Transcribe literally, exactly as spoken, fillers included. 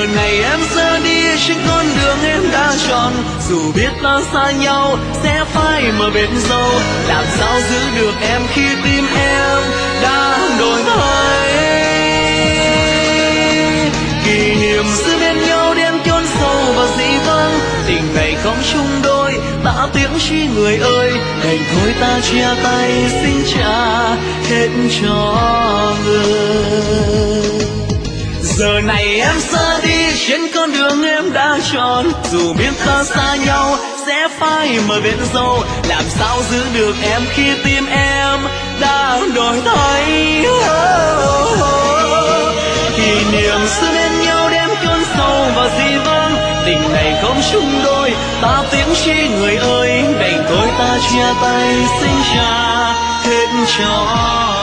giờ này em ra đi trên con đường em đã chọn, dù biết ta xa nhau sẽ phải mở bên dâu, làm sao giữ được em khi tim em đã đổi thay. Kỷ niệm xưa bên nhau đen chôn sâu và dĩ vãng, tình này không chung đôi ta tiếng chi người ơi, đành thôi ta chia tay xin trả hết cho người. Giờ này em ra đi trên con đường em đã chọn, dù biết ta xa nhau sẽ phải mở bên dâu, làm sao giữ được em khi tim em đã đổi thay. Kỷ niệm xưa bên nhau đem chôn sâu và dĩ vãng, tình này không chung đôi ta tiếng chi người ơi, đành thôi ta chia tay xin trả hết cho